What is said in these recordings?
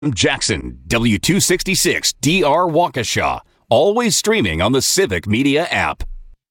Jackson, W266 DR Waukesha. Always streaming on the Civic Media app.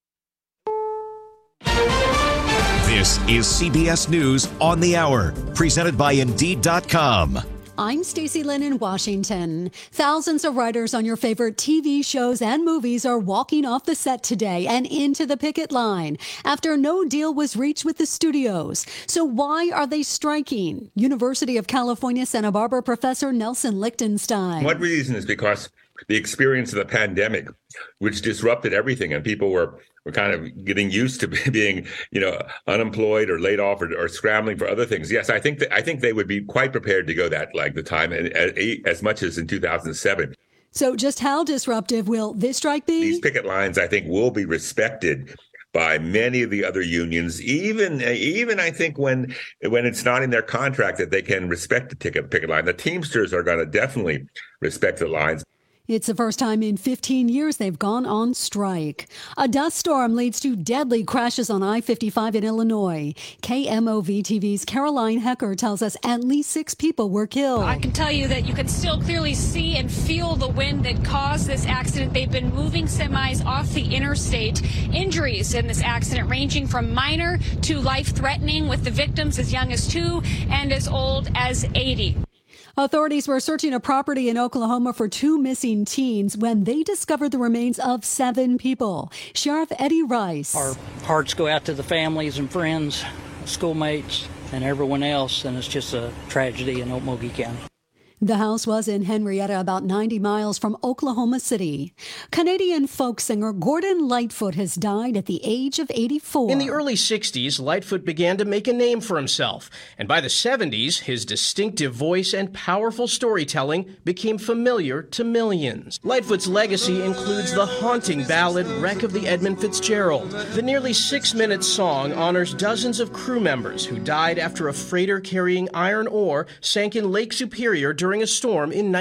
This is CBS News on the Hour, presented by Indeed.com. I'm Stacey Lynn in Washington. Thousands of writers on your favorite TV shows and movies are walking off the set today and into the picket line after no deal was reached with the studios. So why are they striking? University of California, Santa Barbara professor Nelson Lichtenstein. One reason is because the experience of the pandemic, which disrupted everything, and people were kind of getting used to being, unemployed or laid off or scrambling for other things. Yes, I think they would be quite prepared to go that like the time, and as much as in 2007. So just how disruptive will this strike be? These picket lines, I think, will be respected by many of the other unions, even I think when it's not in their contract that they can respect the picket line. The Teamsters are going to definitely respect the lines. It's the first time in 15 years they've gone on strike. A dust storm leads to deadly crashes on I-55 in Illinois. KMOV-TV's Caroline Hecker tells us at least 6 people were killed. I can tell you that you can still clearly see and feel the wind that caused this accident. They've been moving semis off the interstate. Injuries in this accident ranging from minor to life-threatening, with the victims as young as 2 and as old as 80. Authorities were searching a property in Oklahoma for 2 missing teens when they discovered the remains of 7 people. Sheriff Eddie Rice. Our hearts go out to the families and friends, schoolmates, and everyone else, and it's just a tragedy in Okmulgee County. The house was in Henrietta, about 90 miles from Oklahoma City. Canadian folk singer Gordon Lightfoot has died at the age of 84. In the early 60s, Lightfoot began to make a name for himself. And by the 70s, his distinctive voice and powerful storytelling became familiar to millions. Lightfoot's legacy includes the haunting ballad Wreck of the Edmund Fitzgerald. The nearly 6-minute song honors dozens of crew members who died after a freighter carrying iron ore sank in Lake Superior during a storm in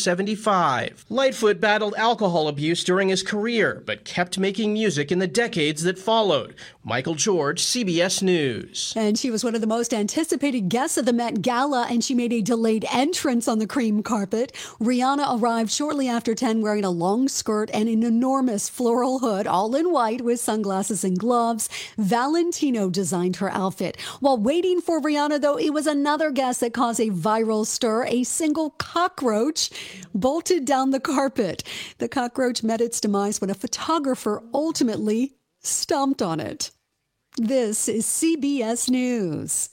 1975. Lightfoot battled alcohol abuse during his career, but kept making music in the decades that followed. Michael George, CBS News. And she was one of the most anticipated guests of the Met Gala, and she made a delayed entrance on the cream carpet. Rihanna arrived shortly after 10 wearing a long skirt and an enormous floral hood, all in white with sunglasses and gloves. Valentino designed her outfit. While waiting for Rihanna, though, it was another guest that caused a viral stir. A single cockroach bolted down the carpet. The cockroach met its demise when a photographer ultimately stomped on it. This is CBS News.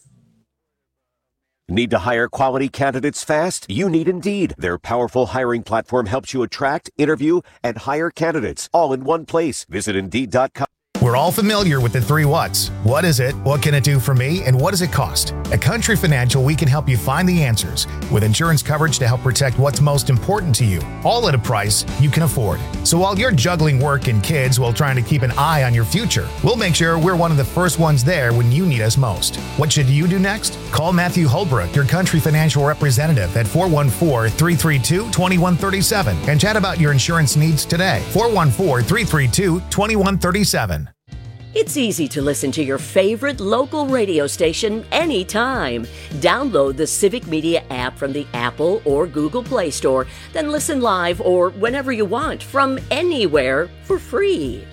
Need to hire quality candidates fast? You need Indeed. Their powerful hiring platform helps you attract, interview, and hire candidates all in one place. Visit Indeed.com. We're all familiar with the 3 whats. What is it? What can it do for me? And what does it cost? At Country Financial, we can help you find the answers with insurance coverage to help protect what's most important to you, all at a price you can afford. So while you're juggling work and kids while trying to keep an eye on your future, we'll make sure we're one of the first ones there when you need us most. What should you do next? Call Matthew Holbrook, your Country Financial representative, at 414-332-2137 and chat about your insurance needs today. 414-332-2137. It's easy to listen to your favorite local radio station anytime. Download the Civic Media app from the Apple or Google Play Store, then listen live or whenever you want from anywhere for free.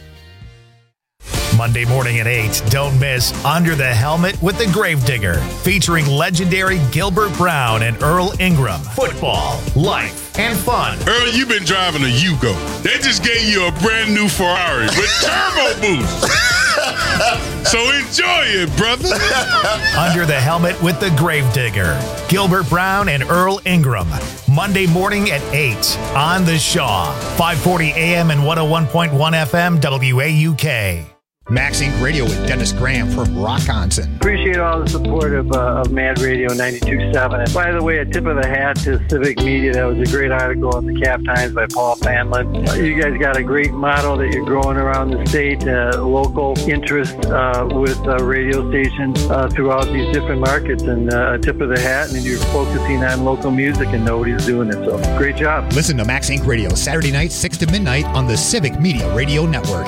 Monday morning at 8, don't miss Under the Helmet with the Gravedigger, featuring legendary Gilbert Brown and Earl Ingram. Football, life, and fun. Earl, you've been driving a Yugo. They just gave you a brand new Ferrari with turbo boost. So enjoy it, brother. Under the Helmet with the Gravedigger, Gilbert Brown and Earl Ingram. Monday morning at 8 on the Shaw. 540 AM and 101.1 FM WAUK. Max Inc. Radio with Dennis Graham from Rockonson. Appreciate all the support of Mad Radio 92.7. And by the way, a tip of the hat to Civic Media. That was a great article in the Cap Times by Paul Fanlin. You guys got a great model that you're growing around the state, local interest with radio stations throughout these different markets. And a tip of the hat, and you're focusing on local music and nobody's doing it. So great job. Listen to Max Inc. Radio Saturday night, 6 to midnight on the Civic Media Radio Network.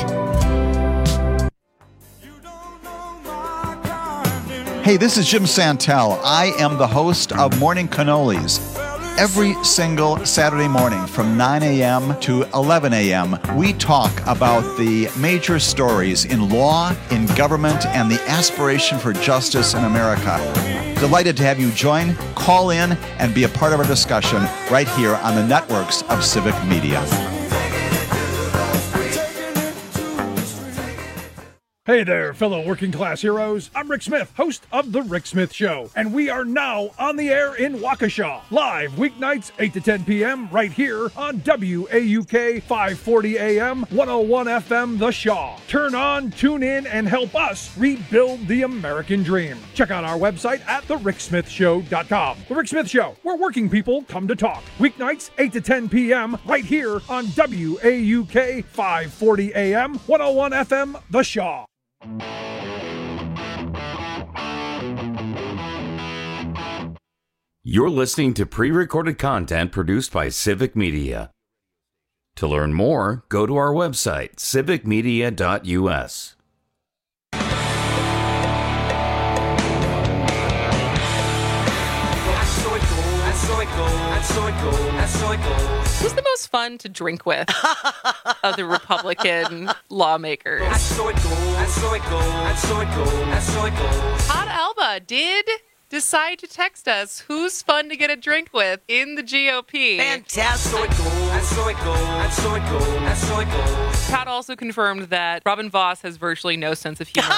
Hey, this is Jim Santel. I am the host of Morning Cannolis. Every single Saturday morning from 9 a.m. to 11 a.m., we talk about the major stories in law, in government, and the aspiration for justice in America. Delighted to have you join, call in, and be a part of our discussion right here on the networks of Civic Media. Hey there, fellow working class heroes. I'm Rick Smith, host of The Rick Smith Show, and we are now on the air in Waukesha, live weeknights 8 to 10 p.m. right here on WAUK 540 AM, 101 FM The Shaw. Turn on, tune in, and help us rebuild the American dream. Check out our website at thericksmithshow.com. The Rick Smith Show, where working people come to talk. Weeknights 8 to 10 p.m. right here on WAUK 540 AM, 101 FM The Shaw. You're listening to pre-recorded content produced by Civic Media. To learn more, go to our website, civicmedia.us. Who's the most fun to drink with of the Republican lawmakers? Todd Alba did decide to text us who's fun to get a drink with in the GOP. Fantastic. Todd also confirmed that Robin Vos has virtually no sense of humor.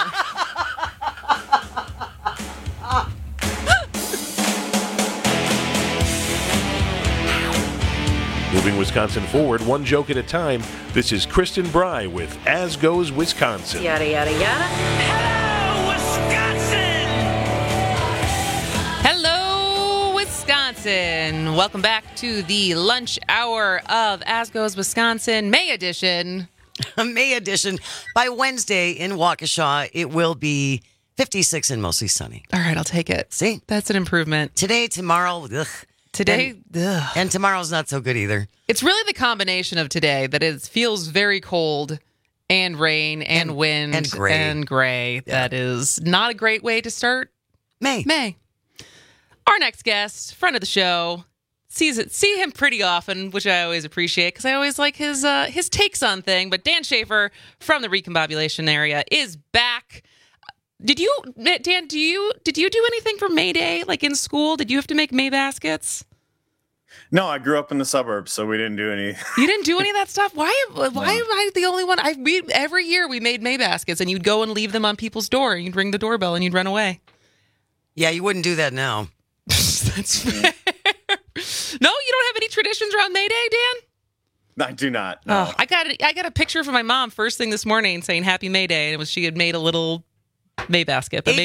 Moving Wisconsin forward, one joke at a time, this is Kristen Bry with As Goes Wisconsin. Yada, yada, yada. Hello, Wisconsin. Welcome back to the lunch hour of As Goes Wisconsin, May edition. May edition. By Wednesday in Waukesha, it will be 56 and mostly sunny. All right, I'll take it. See? That's an improvement. Today, tomorrow, ugh. Today, and tomorrow's not so good either. It's really the combination of today that it feels very cold and rain and wind and gray. Yeah. That is not a great way to start May. Our next guest, friend of the show, see him pretty often, which I always appreciate because I always like his takes on things. But Dan Schaefer from the Recombobulation area is back. Did you do anything for May Day, like in school? Did you have to make May baskets? No, I grew up in the suburbs, so we didn't do any. You didn't do any of that stuff? Why am I the only one? Every year we made May baskets, and you'd go and leave them on people's door, and you'd ring the doorbell, and you'd run away. Yeah, you wouldn't do that now. That's fair. No, you don't have any traditions around May Day, Dan? I do not. No. Oh, I got a picture from my mom first thing this morning saying Happy May Day, and it was she had made a little May basket. But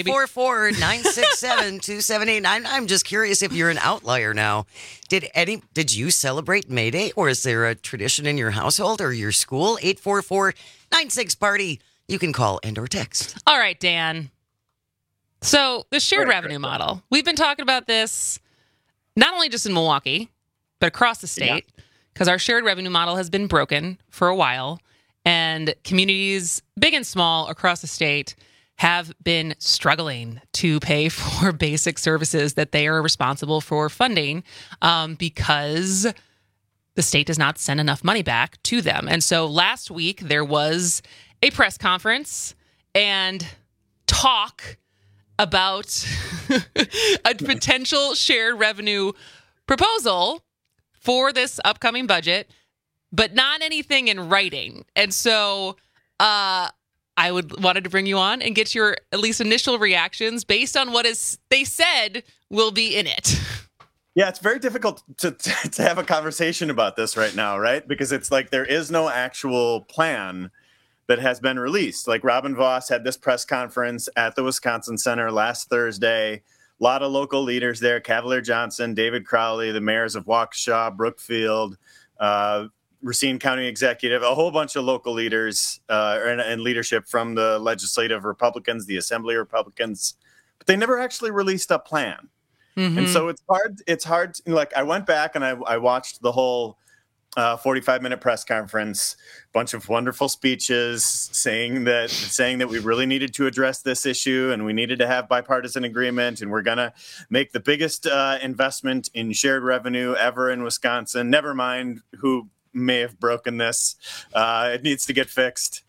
844-967-2789. I'm just curious if you're an outlier now. Did you celebrate May Day, or is there a tradition in your household or your school? 844-96-PARTY. You can call and or text. All right, Dan. So the shared revenue model. We've been talking about this not only just in Milwaukee, but across the state, because our shared revenue model has been broken for a while, and communities, big and small, across the state have been struggling to pay for basic services that they are responsible for funding because the state does not send enough money back to them. And so last week there was a press conference and talk about a potential shared revenue proposal for this upcoming budget, but not anything in writing. And so I wanted to bring you on and get your at least initial reactions based on what they said will be in it. Yeah, it's very difficult to have a conversation about this right now, right? Because it's like there is no actual plan that has been released. Like Robin Vos had this press conference at the Wisconsin Center last Thursday. A lot of local leaders there, Cavalier Johnson, David Crowley, the mayors of Waukesha, Brookfield, Racine County Executive, a whole bunch of local leaders and leadership from the legislative Republicans, the Assembly Republicans, but they never actually released a plan. Mm-hmm. And so it's hard. Like I went back and I watched the whole 45-minute press conference, bunch of wonderful speeches saying that we really needed to address this issue and we needed to have bipartisan agreement, and we're going to make the biggest investment in shared revenue ever in Wisconsin. Never mind who may have broken this. It needs to get fixed.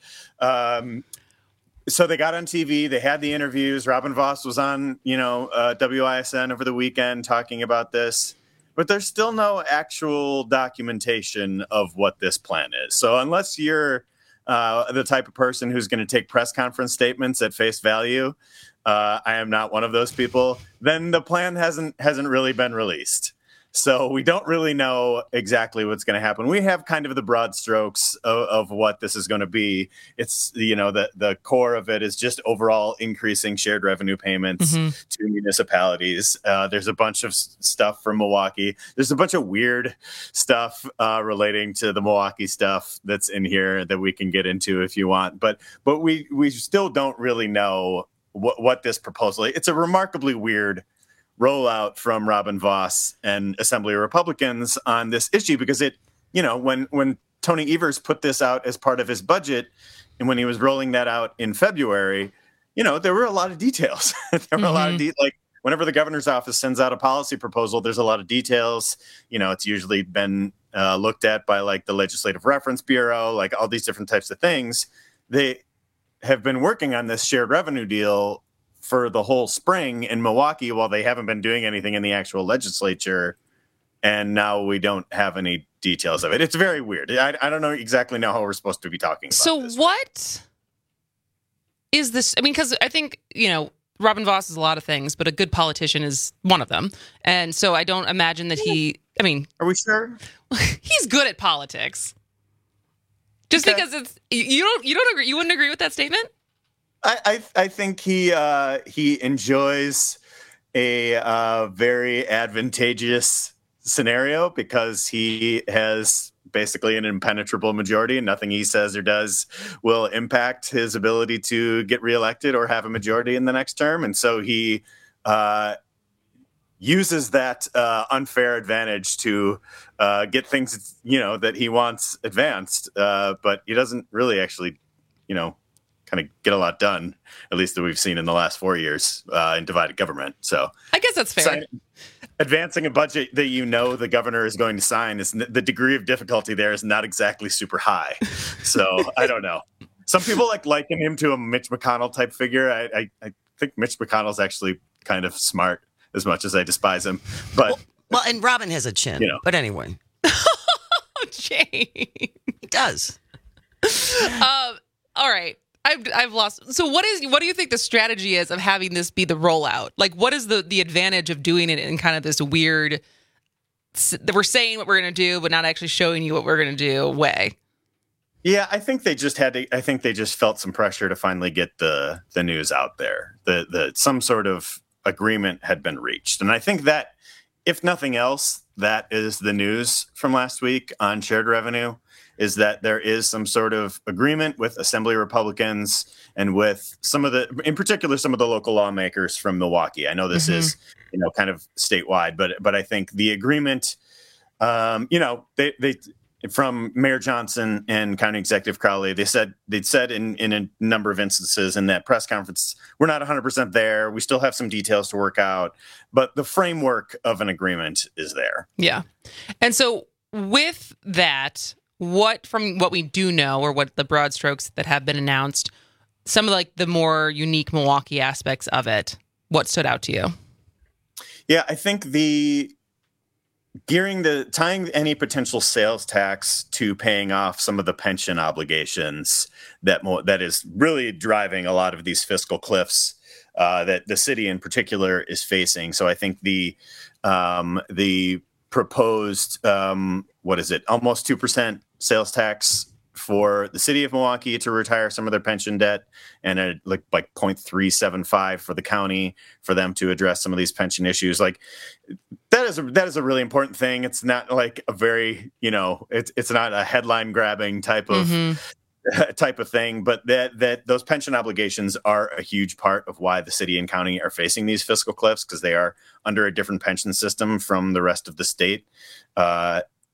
So they got on TV. They had the interviews. Robin Vos was on, WISN over the weekend talking about this. But there's still no actual documentation of what this plan is. So unless you're the type of person who's going to take press conference statements at face value, I am not one of those people, then the plan hasn't really been released. So we don't really know exactly what's going to happen. We have kind of the broad strokes of what this is going to be. It's, the core of it is just overall increasing shared revenue payments to municipalities. There's a bunch of stuff from Milwaukee. There's a bunch of weird stuff relating to the Milwaukee stuff that's in here that we can get into if you want. But we still don't really know what this proposal is. It's a remarkably weird rollout from Robin Vos and Assembly Republicans on this issue, because it, when Tony Evers put this out as part of his budget, and when he was rolling that out in February, there were a lot of details. There were a lot of like whenever the governor's office sends out a policy proposal, there's a lot of details. It's usually been looked at by like the Legislative Reference Bureau, like all these different types of things. They have been working on this shared revenue deal for the whole spring in Milwaukee while they haven't been doing anything in the actual legislature. And now we don't have any details of it. It's very weird. I don't know exactly now how we're supposed to be talking about so this. What is this? I mean, because I think, Robin Vos is a lot of things, but a good politician is one of them. And so I don't imagine that are we sure? He's good at politics. Just because it's, you don't agree, you wouldn't agree with that statement? I think he enjoys a very advantageous scenario because he has basically an impenetrable majority, and nothing he says or does will impact his ability to get reelected or have a majority in the next term. And so he uses that unfair advantage to get things, that he wants advanced, but he doesn't really actually, kind of get a lot done, at least that we've seen in the last 4 years in divided government. So I guess that's fair. Advancing a budget that the governor is going to sign, is the degree of difficulty there is not exactly super high. So I don't know. Some people liken him to a Mitch McConnell type figure. I think Mitch McConnell's actually kind of smart, as much as I despise him. But well, and Robin has a chin. But anyway, Jane, he does. All right. I've lost. So what do you think the strategy is of having this be the rollout? Like, what is the advantage of doing it in kind of this weird, that we're saying what we're going to do, but not actually showing you what we're going to do way? Yeah, I think they just felt some pressure to finally get the news out there. Some sort of agreement had been reached. And I think that, if nothing else, that is the news from last week on shared revenue, is that there is some sort of agreement with Assembly Republicans and with in particular, some of the local lawmakers from Milwaukee. I know this is, kind of statewide, but I think the agreement, they from Mayor Johnson and County Executive Crowley, they'd said in a number of instances in that press conference, we're not 100% there. We still have some details to work out, but the framework of an agreement is there. Yeah. And so with that, from what we do know, or what the broad strokes that have been announced, some of the more unique Milwaukee aspects of it, what stood out to you? Yeah, I think tying any potential sales tax to paying off some of the pension obligations that is really driving a lot of these fiscal cliffs that the city in particular is facing. So I think the proposed almost 2% sales tax for the city of Milwaukee to retire some of their pension debt, and like 0.375 for the county for them to address some of these pension issues. Like that is a really important thing. It's not like a very, it's not a headline grabbing type of thing, but that those pension obligations are a huge part of why the city and county are facing these fiscal cliffs, because they are under a different pension system from the rest of the state.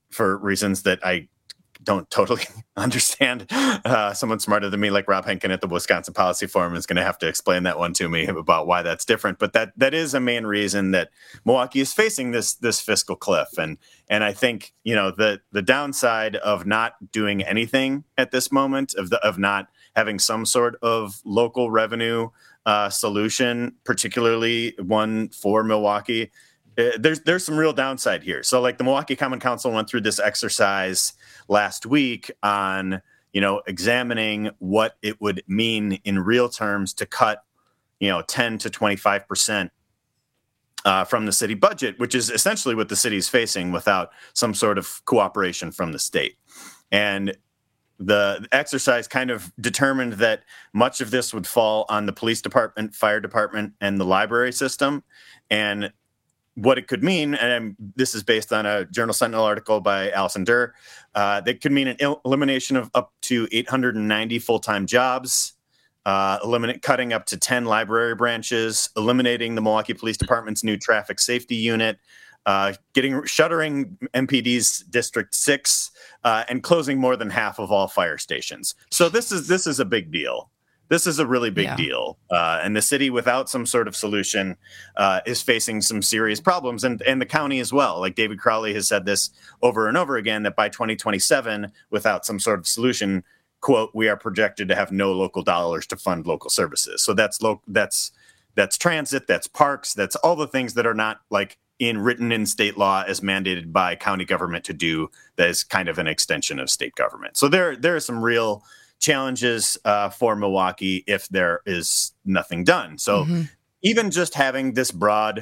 for reasons that I don't totally understand. Someone smarter than me, like Rob Henkin at the Wisconsin Policy Forum, is going to have to explain that one to me about why that's different. But that is a main reason that Milwaukee is facing this fiscal cliff. And I think, the downside of not doing anything at this moment, of not having some sort of local revenue solution, particularly one for Milwaukee, there's some real downside here. So like the Milwaukee Common Council went through this exercise last week on, examining what it would mean in real terms to cut, 10 to 25% from the city budget, which is essentially what the city is facing without some sort of cooperation from the state. And the exercise kind of determined that much of this would fall on the police department, fire department, and the library system. And what it could mean, and this is based on a Journal Sentinel article by Allison Durr, that could mean an elimination of up to 890 full-time jobs, cutting up to 10 library branches, eliminating the Milwaukee Police Department's new traffic safety unit, shuttering MPD's District 6, and closing more than half of all fire stations. So this is a big deal. This is a really big deal. And the city, without some sort of solution, is facing some serious problems. And the county as well. Like David Crowley has said this over and over again, that by 2027, without some sort of solution, quote, we are projected to have no local dollars to fund local services. So that's transit, that's parks, that's all the things that are not like written in state law as mandated by county government to do, that is kind of an extension of state government. So there are some real challenges for Milwaukee if there is nothing done. So even just having this broad,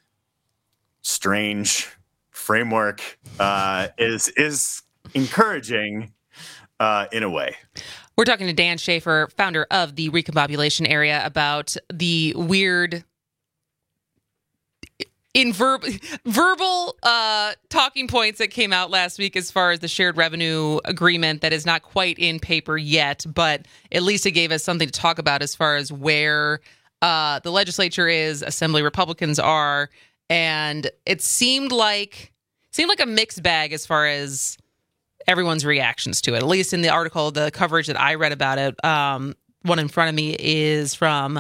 strange framework is encouraging in a way. We're talking to Dan Schaefer, founder of the Recombobulation Area, about the weird verbal talking points that came out last week as far as the shared revenue agreement that is not quite in paper yet, but at least it gave us something to talk about as far as where the legislature is, Assembly Republicans are, and it seemed like a mixed bag as far as everyone's reactions to it. At least in the article, the coverage that I read about it, one in front of me is from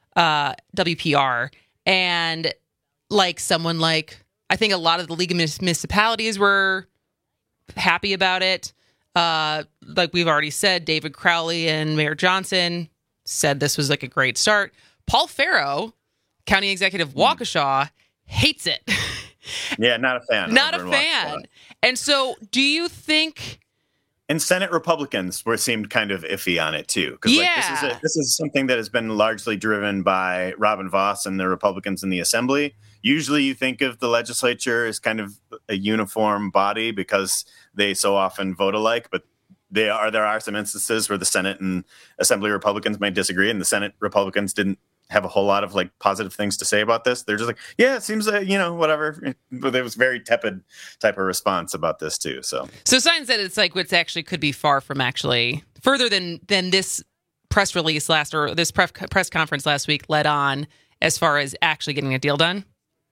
WPR, and I think a lot of the League of Municipalities were happy about it. Like we've already said, David Crowley and Mayor Johnson said this was like a great start. Paul Farrow, County Executive Waukesha, hates it. Yeah, not a fan. Not a fan. Waukesha. And so do you think... And Senate Republicans seemed kind of iffy on it too, because this is something that has been largely driven by Robin Vos and the Republicans in the Assembly. Usually, you think of the legislature as kind of a uniform body because they so often vote alike, but there are some instances where the Senate and Assembly Republicans might disagree, and the Senate Republicans didn't have a whole lot of positive things to say about this. They're just like, yeah, it seems whatever. But there was very tepid type of response about this too. So signs that it's what's actually could be far from actually further than this press release this press conference last week led on as far as actually getting a deal done.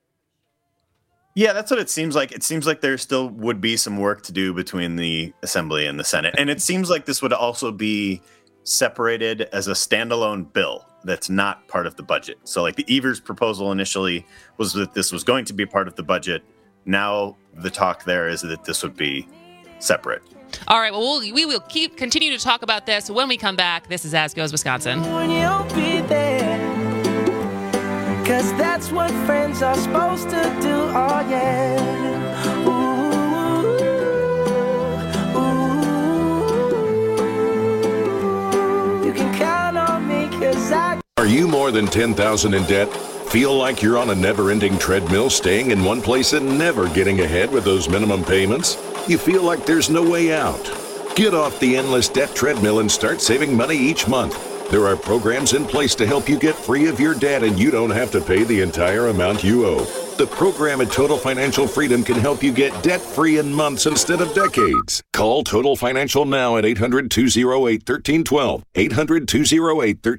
Yeah, that's what it seems like. It seems like there still would be some work to do between the Assembly and the Senate. And it seems like this would also be separated as a standalone bill that's not part of the budget. So the Evers proposal initially was that this was going to be part of the budget. Now the talk there is that this would be separate. All right, well, we will continue to talk about this when we come back. This is As Goes Wisconsin. You'll be there, 'cause that's what friends are supposed to do. Oh, yeah. Ooh. You can count on me 'cause Are you more than $10,000 in debt? Feel like you're on a never-ending treadmill, staying in one place and never getting ahead with those minimum payments? You feel like there's no way out? Get off the endless debt treadmill and start saving money each month. There are programs in place to help you get free of your debt, and you don't have to pay the entire amount you owe. The program at Total Financial Freedom can help you get debt-free in months instead of decades. Call Total Financial now at 800-208-1312.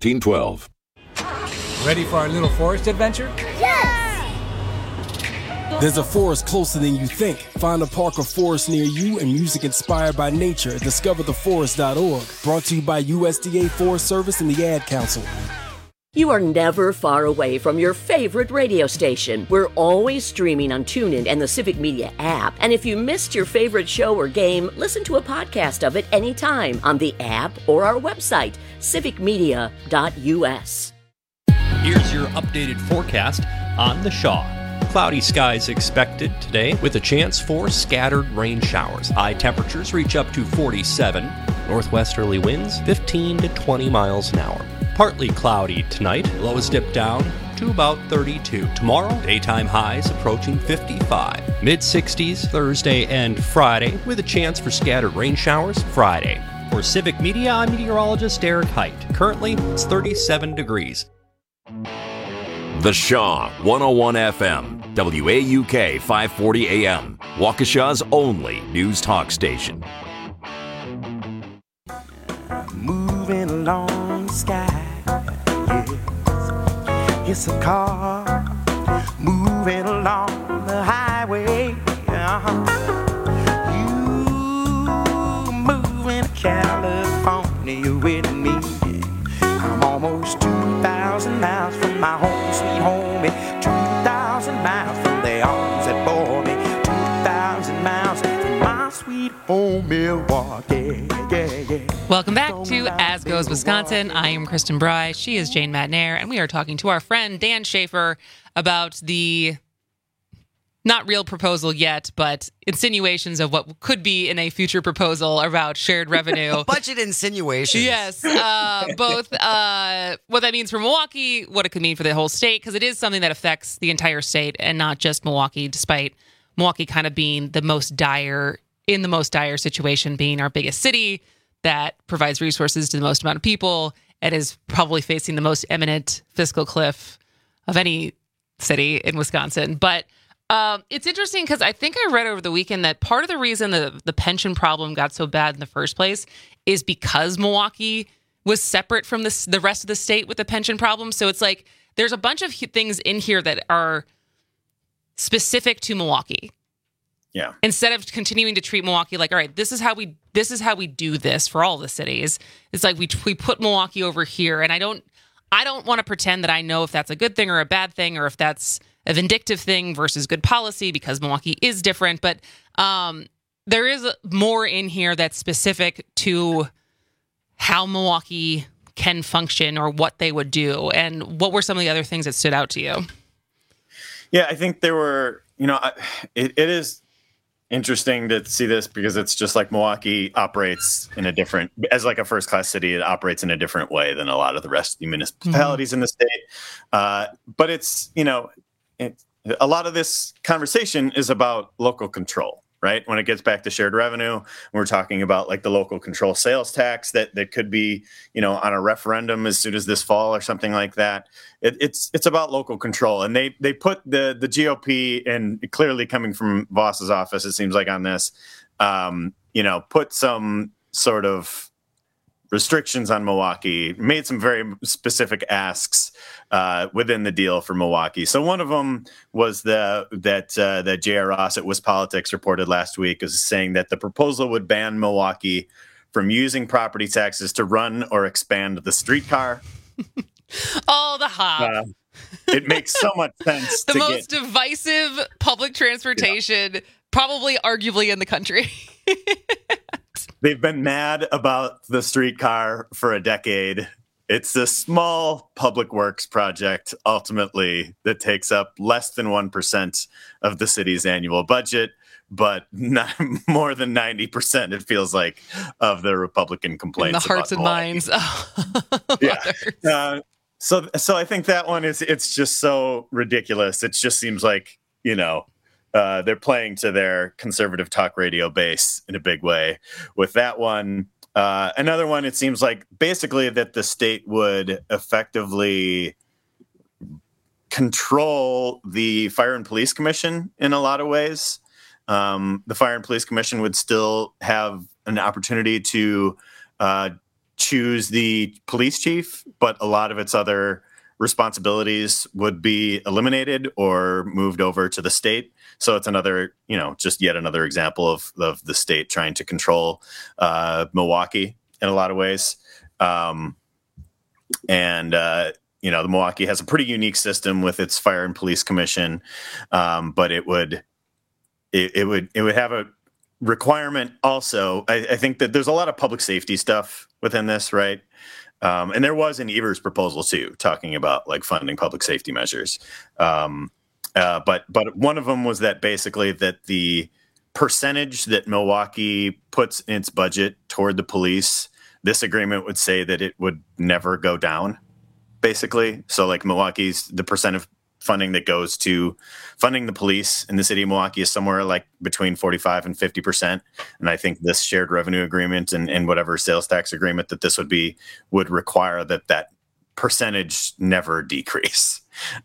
800-208-1312. Ready for our little forest adventure? Yes! There's a forest closer than you think. Find a park or forest near you and music inspired by nature at discovertheforest.org. Brought to you by USDA Forest Service and the Ad Council. You are never far away from your favorite radio station. We're always streaming on TuneIn and the Civic Media app. And if you missed your favorite show or game, listen to a podcast of it anytime on the app or our website, civicmedia.us. Here's your updated forecast on the Shaw. Cloudy skies expected today with a chance for scattered rain showers. High temperatures reach up to 47. Northwesterly winds 15 to 20 miles an hour. Partly cloudy tonight. Lows dip down to about 32. Tomorrow, daytime highs approaching 55. Mid-60s Thursday and Friday with a chance for scattered rain showers Friday. For Civic Media, I'm meteorologist Eric Height. Currently, it's 37 degrees. The Shaw, 101 FM, WAUK 540 AM, Waukesha's only news talk station. Moving along the sky, yes, it's a car moving along the highway. You moving to California with me. I'm almost 2,000 miles from my home, sweet home, 2,000 miles from the arms that bore me, 2,000 miles from my sweet home, Milwaukee. Welcome back to As Goes Wisconsin. I am Kristen Bry. She is Jane Madnair, and we are talking to our friend Dan Schaefer about the not real proposal yet, but insinuations of what could be in a future proposal about shared revenue. Budget insinuations. Yes. Both what that means for Milwaukee, what it could mean for the whole state, because it is something that affects the entire state and not just Milwaukee, despite Milwaukee kind of being the most dire situation, being our biggest city that provides resources to the most amount of people and is probably facing the most imminent fiscal cliff of any city in Wisconsin. But it's interesting because I think I read over the weekend that part of the reason the pension problem got so bad in the first place is because Milwaukee was separate from the rest of the state with the pension problem. So it's like there's a bunch of things in here that are specific to Milwaukee. Yeah. Instead of continuing to treat Milwaukee like, all right, this is how we do this for all the cities. It's like we put Milwaukee over here, and I don't want to pretend that I know if that's a good thing or a bad thing, or if that's a vindictive thing versus good policy, because Milwaukee is different. But there is more in here that's specific to how Milwaukee can function or what they would do. And what were some of the other things that stood out to you? Yeah, I think there were, it is interesting to see this because it's just like Milwaukee operates as like a first-class city, it operates in a different way than a lot of the rest of the municipalities in the state. But it's, a lot of this conversation is about local control, right? When it gets back to shared revenue, we're talking about like the local control sales tax that could be, on a referendum as soon as this fall or something like that. It's about local control. And they put the GOP, and clearly coming from Voss's office, it seems like on this, put some sort of restrictions on Milwaukee, made some very specific asks within the deal for Milwaukee. So one of them was that J.R. Ross at WisPolitics reported last week is saying that the proposal would ban Milwaukee from using property taxes to run or expand the streetcar. Oh, the hop. It makes so much sense. The most divisive public transportation, probably arguably in the country. They've been mad about the streetcar for a decade. It's a small public works project, ultimately, that takes up less than 1% of the city's annual budget, but not more than 90%, it feels like, of the Republican complaints. In the hearts and minds. Yeah. So I think that one it's just so ridiculous. It just seems like, they're playing to their conservative talk radio base in a big way with that one. Another one, it seems like basically that the state would effectively control the Fire and Police Commission in a lot of ways. The Fire and Police Commission would still have an opportunity to choose the police chief, but a lot of its other responsibilities would be eliminated or moved over to the state. So it's another, just yet another example of the state trying to control Milwaukee in a lot of ways. The Milwaukee has a pretty unique system with its fire and police commission, but it would have a requirement also. I think that there's a lot of public safety stuff within this, right? And there was an Evers proposal too, talking about like funding public safety measures. But one of them was that basically that the percentage that Milwaukee puts in its budget toward the police, this agreement would say that it would never go down, basically. So like Milwaukee's, the percent of funding that goes to funding the police in the city of Milwaukee is somewhere like between 45 and 50%. And I think this shared revenue agreement and whatever sales tax agreement that this would require that percentage never decrease.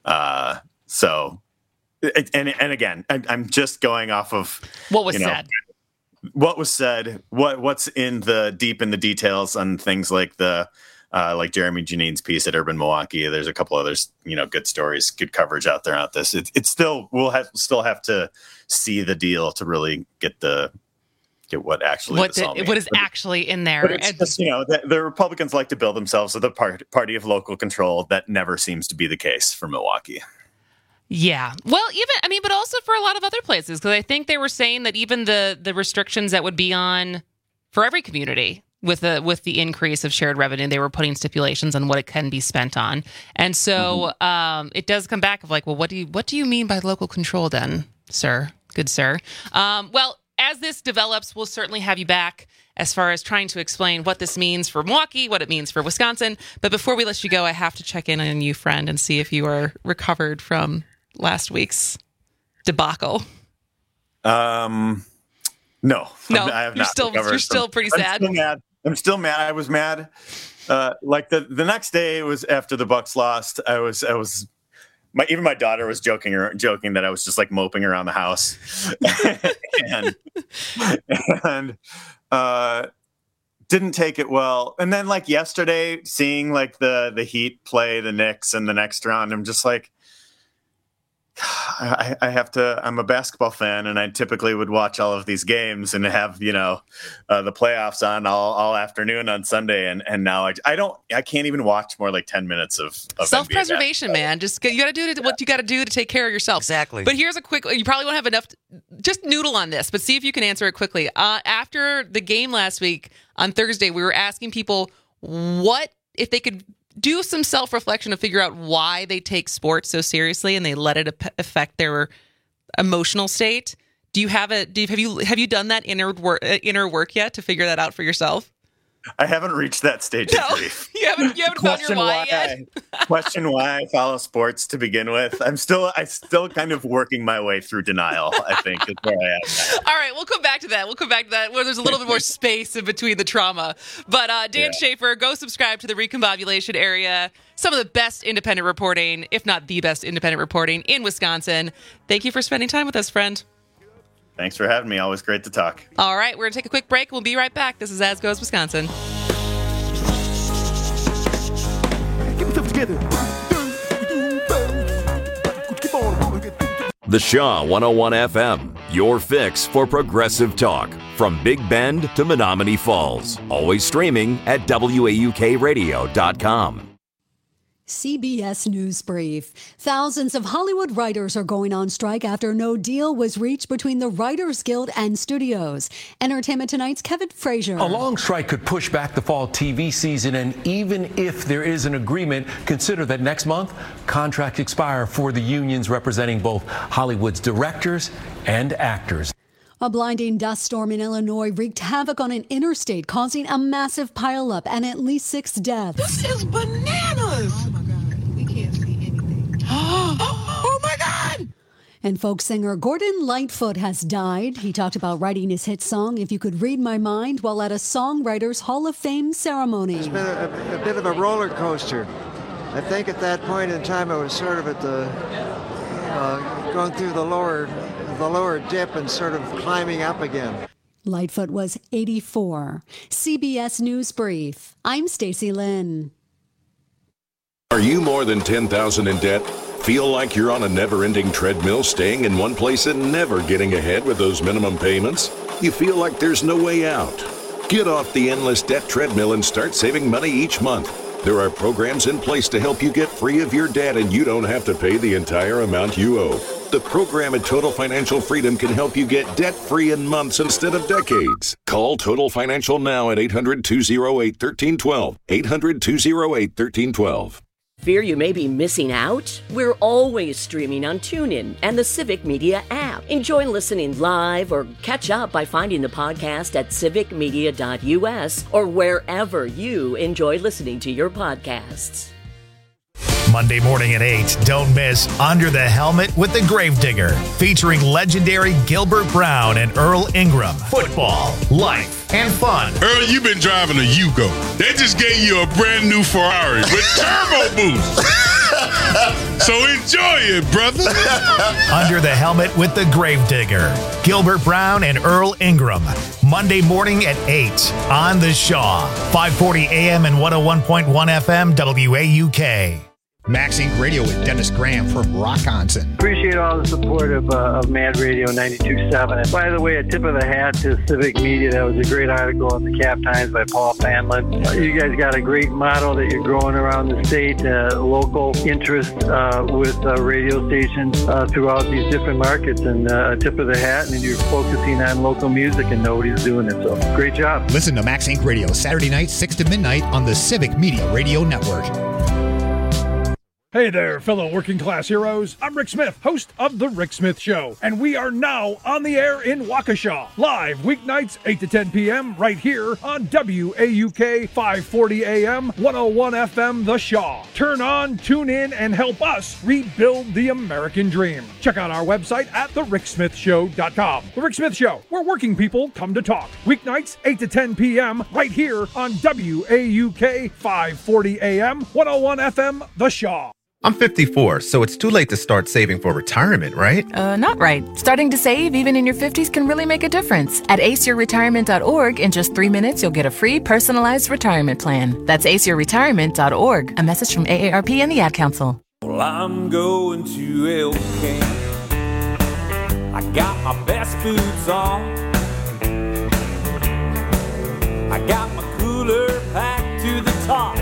So again, I'm just going off of what was said. What was said, what's in the details on things like like Jeremy Janine's piece at Urban Milwaukee. There's a couple others, good stories, good coverage out there on this. It's still, still have to see the deal to really get what actually what is actually in there. But it's just, the Republicans like to build themselves as the party of local control. That never seems to be the case for Milwaukee. Yeah. Well, but also for a lot of other places, because I think they were saying that even the restrictions that would be on for every community with the increase of shared revenue, they were putting stipulations on what it can be spent on. And so it does come back of like, well, what do you mean by local control then, sir? Good sir. Well, as this develops, we'll certainly have you back as far as trying to explain what this means for Milwaukee, what it means for Wisconsin. But before we let you go, I have to check in on you, friend, and see if you are recovered from last week's debacle. No, I have not. You're still pretty sad. I'm still mad. I was mad. Like the next day, it was after the Bucks lost. Even my daughter was joking that I was just like moping around the house, and didn't take it well. And then like yesterday, seeing like the Heat play the Knicks in the next round, I'm just like, I have to. I'm a basketball fan, and I typically would watch all of these games and have the playoffs on all afternoon on Sunday, and now I can't even watch more like 10 minutes of self-preservation, man. Just you got to do what you got to do to take care of yourself. Exactly. But here's a quick. You probably won't have enough. Just noodle on this, but see if you can answer it quickly. After the game last week on Thursday, we were asking people what if they could do some self-reflection to figure out why they take sports so seriously and they let it affect their emotional state. Do you have you done that inner work yet to figure that out for yourself? I haven't reached that stage of grief. You haven't found your why yet. Question why I follow sports to begin with. I still kind of working my way through denial, I think, is where I am now. All right, we'll come back to that. Where there's a little bit more space in between the trauma. But Dan Schaefer, go subscribe to the Recombobulation Area. Some of the best independent reporting, if not the best independent reporting in Wisconsin. Thank you for spending time with us, friend. Thanks for having me. Always great to talk. All right, we're going to take a quick break. We'll be right back. This is As Goes Wisconsin. Get yourself together. The Shaw 101 FM, your fix for progressive talk. From Big Bend to Menominee Falls. Always streaming at WAUKradio.com. CBS News Brief. Thousands of Hollywood writers are going on strike after no deal was reached between the Writers Guild and studios. Entertainment Tonight's Kevin Frazier. A long strike could push back the fall TV season, and even if there is an agreement, consider that next month, contracts expire for the unions representing both Hollywood's directors and actors. A blinding dust storm in Illinois wreaked havoc on an interstate, causing a massive pileup and at least 6 deaths. This is bananas. Oh, my God. We can't see anything. Oh, my God. And folk singer Gordon Lightfoot has died. He talked about writing his hit song, If You Could Read My Mind, while at a Songwriters Hall of Fame ceremony. It's been a bit of a roller coaster. I think at that point in time I was sort of at the going through the lower dip and sort of climbing up again. Lightfoot was 84. CBS News Brief. I'm Stacy Lynn. Are you more than $10,000 in debt? Feel like you're on a never-ending treadmill, staying in one place and never getting ahead with those minimum payments? You feel like there's no way out? Get off the endless debt treadmill and start saving money each month. There are programs in place to help you get free of your debt, and you don't have to pay the entire amount you owe. The program at Total Financial Freedom can help you get debt-free in months instead of decades. Call Total Financial now at 800-208-1312. 800-208-1312. Fear you may be missing out? We're always streaming on TuneIn and the Civic Media app. Enjoy listening live or catch up by finding the podcast at civicmedia.us or wherever you enjoy listening to your podcasts. Monday morning at 8, don't miss Under the Helmet with the Gravedigger, featuring legendary Gilbert Brown and Earl Ingram. Football, life, and fun. Earl, you've been driving a Yugo. They just gave you a brand new Ferrari with turbo boost. So enjoy it, brother. Under the Helmet with the Gravedigger, Gilbert Brown and Earl Ingram. Monday morning at 8 on The Shaw. 540 AM and 101.1 FM WAUK. Max Inc. Radio with Dennis Graham from Rockonson. Appreciate all the support of Mad Radio 92.7. And by the way, a tip of the hat to Civic Media. That was a great article in the Cap Times by Paul Fanlin. You guys got a great model that you're growing around the state, local interest with radio stations throughout these different markets. And a tip of the hat, and you're focusing on local music and nobody's doing it. So great job. Listen to Max Inc. Radio Saturday night, 6 to midnight on the Civic Media Radio Network. Hey there, fellow working class heroes. I'm Rick Smith, host of The Rick Smith Show, and we are now on the air in Waukesha, live weeknights 8 to 10 p.m. right here on WAUK 540 AM, 101 FM, The Shaw. Turn on, tune in, and help us rebuild the American dream. Check out our website at thericksmithshow.com. The Rick Smith Show, where working people come to talk. Weeknights 8 to 10 p.m. right here on WAUK 540 AM, 101 FM, The Shaw. I'm 54, so it's too late to start saving for retirement, right? Not right. Starting to save even in your 50s can really make a difference. At aceyourretirement.org, in just 3 minutes, you'll get a free personalized retirement plan. That's aceyourretirement.org. A message from AARP and the Ad Council. Well, I'm going to El Camp. I got my best boots on. I got my cooler packed to the top.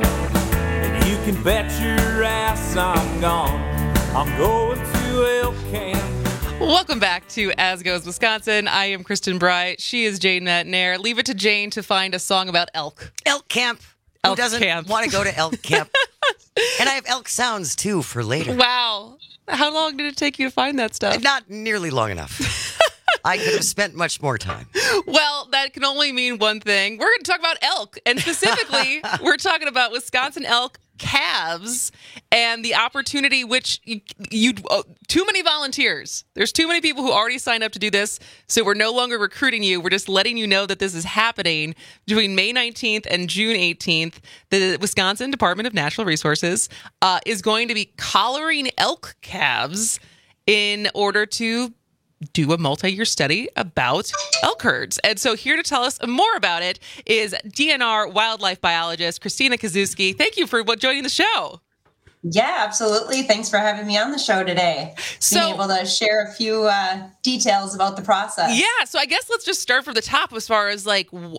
You can bet your ass I'm gone. I'm going to El Camp. Welcome back to As Goes Wisconsin. I am Kristen Bright. She is Jane Metnair. Leave it to Jane to find a song about elk. Elk camp. Who doesn't want to go to elk camp? And I have elk sounds, too, for later. Wow. How long did it take you to find that stuff? Not nearly long enough. I could have spent much more time. Well, that can only mean one thing. We're going to talk about elk. And specifically, we're talking about Wisconsin elk calves and the opportunity which you too many volunteers. There's too many people who already signed up to do this, so we're no longer recruiting you. We're just letting you know that this is happening between May 19th and June 18th. The Wisconsin Department of Natural Resources is going to be collaring elk calves in order to do a multi-year study about elk herds. And so here to tell us more about it is DNR wildlife biologist Christina Kazuski. Thank you for joining the show. Yeah, absolutely. Thanks for having me on the show today. Being able to share a few details about the process. Yeah, so I guess let's just start from the top as far as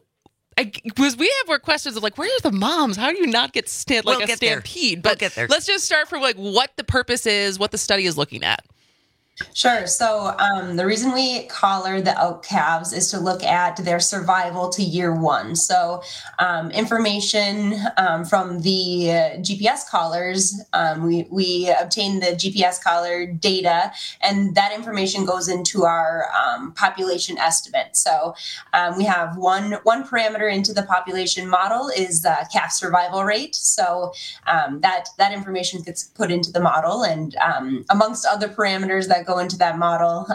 because we have more questions of where are the moms? How do you not get stampede? But get there. Let's just start from what the purpose is, what the study is looking at. Sure. So the reason we collar the elk calves is to look at their survival to year one. So information from the GPS collars, we obtain the GPS collar data, and that information goes into our population estimate. So we have one parameter into the population model is the calf survival rate. So that information gets put into the model, and amongst other parameters that go into that model,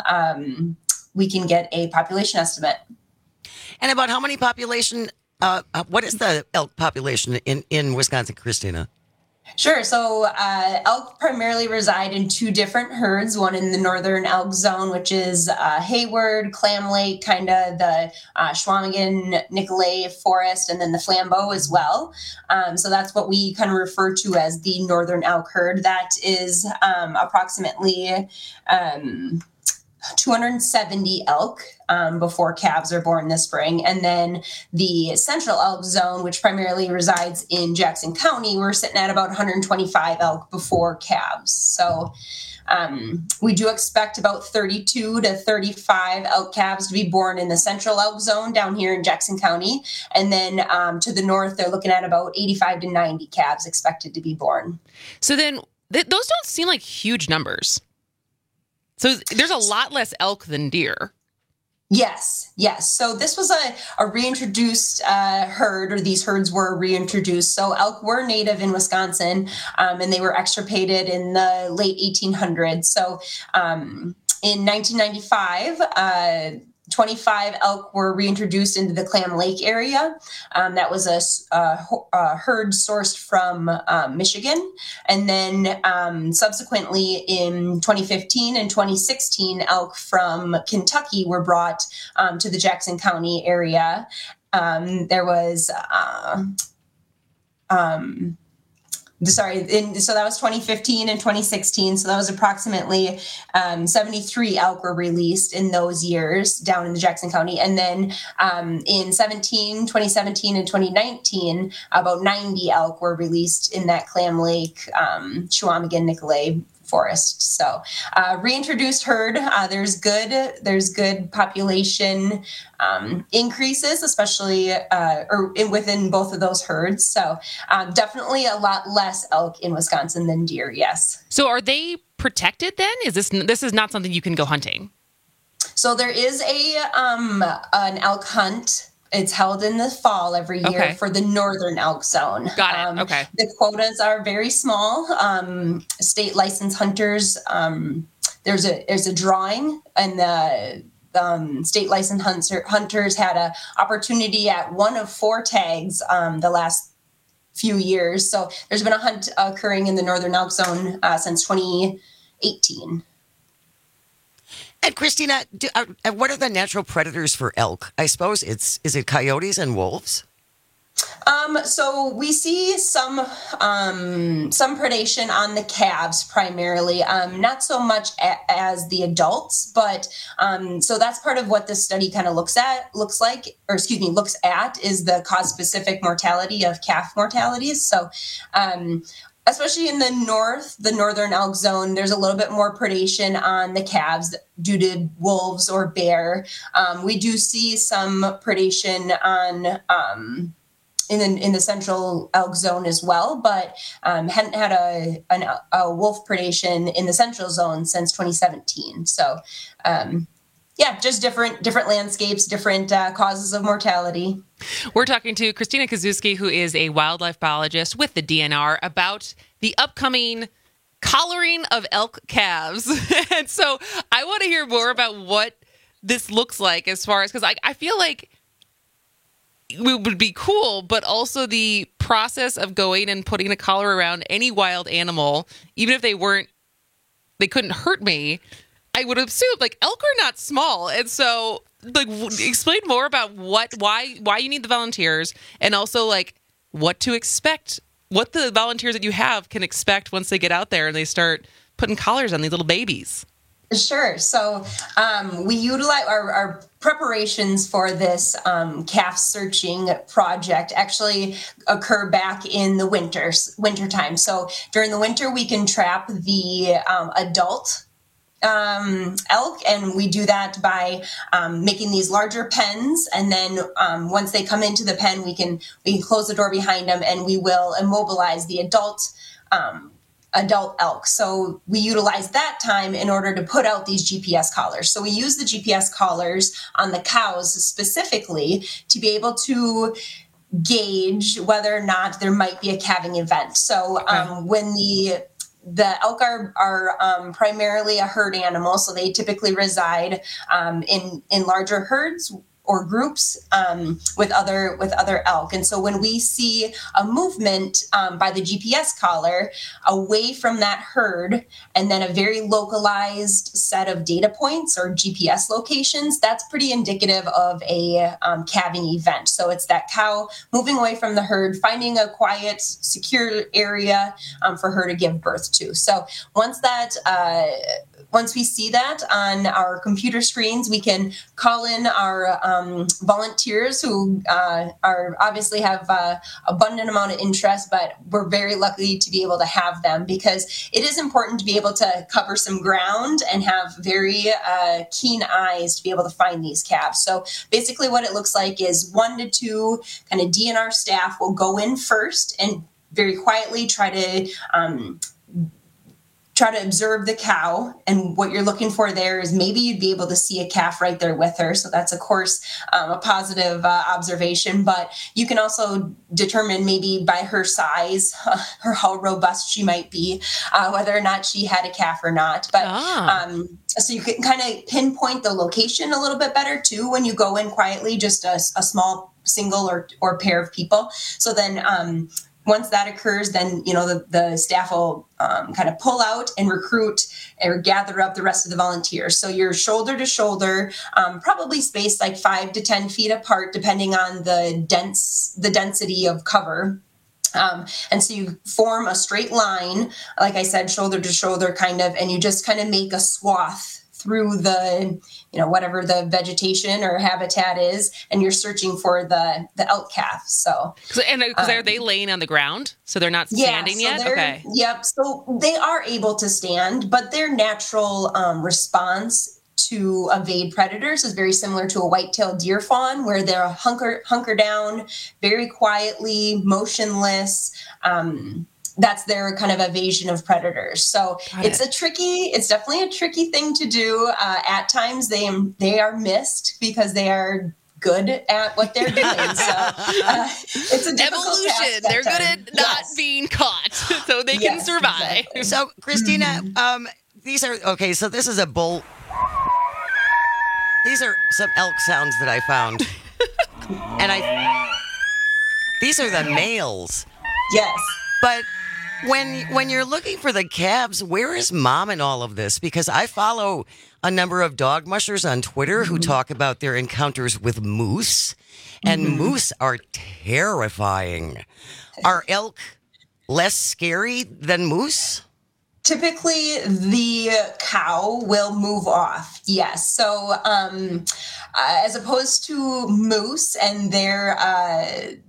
we can get a population estimate. And about how many population, what is the elk population in Wisconsin, Christina? Sure. So elk primarily reside in two different herds, one in the northern elk zone, which is Hayward, Clam Lake, kind of the Chequamegon, Nicolet Forest, and then the Flambeau as well. So that's what we kind of refer to as the northern elk herd. That is approximately 270 elk before calves are born this spring. And then the central elk zone, which primarily resides in Jackson County, we're sitting at about 125 elk before calves. So we do expect about 32 to 35 elk calves to be born in the central elk zone down here in Jackson County. And then to the north, they're looking at about 85 to 90 calves expected to be born. So then those don't seem like huge numbers. So there's a lot less elk than deer. Yes. So this was a reintroduced herd, or these herds were reintroduced. So elk were native in Wisconsin, and they were extirpated in the late 1800s. So in 1995, 25 elk were reintroduced into the Clam Lake area. That was a herd sourced from Michigan. And then subsequently in 2015 and 2016, elk from Kentucky were brought to the Jackson County area. There was... so that was 2015 and 2016. So that was approximately 73 elk were released in those years down in the Jackson County. And then in 2017 and 2019, about 90 elk were released in that Clam Lake, Chequamegon, Nicolet Forest. So reintroduced herd, there's good population increases, especially within both of those herds. So definitely a lot less elk in Wisconsin than deer. Yes. So are they protected then? This is not something you can go hunting? So there is an elk hunt. It's held in the fall every year for the northern elk zone. Got it. Okay. The quotas are very small. State licensed hunters, there's a drawing, and the state licensed hunters had an opportunity at one of 4 tags the last few years. So there's been a hunt occurring in the northern elk zone since 2018. And Christina, what are the natural predators for elk? I suppose is it coyotes and wolves? So we see some predation on the calves primarily, not so much as the adults, but so that's part of what this study kind of looks at is the cause-specific mortality of calf mortalities. So especially in the northern elk zone, there's a little bit more predation on the calves due to wolves or bear. We do see some predation on in the central elk zone as well, but hadn't had a wolf predation in the central zone since 2017. So just different landscapes, different causes of mortality. We're talking to Christina Kozuski, who is a wildlife biologist with the DNR, about the upcoming collaring of elk calves. And so I want to hear more about what this looks like as far as, because I feel like it would be cool, but also the process of going and putting a collar around any wild animal, even if they couldn't hurt me, I would assume elk are not small. And so explain more about why you need the volunteers, and also what to expect, what the volunteers that you have can expect once they get out there and they start putting collars on these little babies. Sure. So we utilize our preparations for this calf searching project actually occur back in the wintertime. So during the winter, we can trap the adult elk, and we do that by making these larger pens, and then once they come into the pen, we can close the door behind them, and we will immobilize the adult elk. So we utilize that time in order to put out these GPS collars. So we use the GPS collars on the cows specifically to be able to gauge whether or not there might be a calving event. So when the elk are primarily a herd animal, so they typically reside in larger herds or groups with other elk. And so when we see a movement by the GPS collar away from that herd, and then a very localized set of data points or GPS locations, that's pretty indicative of a calving event. So it's that cow moving away from the herd, finding a quiet, secure area for her to give birth to. So once we see that on our computer screens, we can call in our volunteers who are obviously have abundant amount of interest, but we're very lucky to be able to have them, because it is important to be able to cover some ground and have very keen eyes to be able to find these calves. So basically what it looks like is 1 to 2 kind of DNR staff will go in first and very quietly try to observe the cow. And what you're looking for there is maybe you'd be able to see a calf right there with her. So that's, of course, a positive observation. But you can also determine maybe by her size, how robust she might be, whether or not she had a calf or not. But so you can kind of pinpoint the location a little bit better, too, when you go in quietly, just a small single or pair of people. So then once that occurs, then, the staff will kind of pull out and recruit or gather up the rest of the volunteers. So you're shoulder to shoulder, probably spaced like 5 to 10 feet apart, depending on the density of cover. And so you form a straight line, like I said, shoulder to shoulder kind of, and you just kind of make a swath through the, whatever the vegetation or habitat is, and you're searching for the elk calf. So, are they laying on the ground? So they're not standing yet? Okay. Yep. So they are able to stand, but their natural response to evade predators is very similar to a white-tailed deer fawn, where they're hunker down very quietly, motionless. That's their kind of evasion of predators. So it's definitely a tricky thing to do. At times they are missed because they are good at what they're doing. So it's a difficult evolution. They're good at not being caught, so they can survive. Exactly. So Christina, these are okay. So this is a bull. These are some elk sounds that I found, and these are the males. Yes, but. When you're looking for the calves, where is mom in all of this? Because I follow a number of dog mushers on Twitter who talk about their encounters with moose, and moose are terrifying. Are elk less scary than moose? Typically, the cow will move off. Yes. So as opposed to moose and their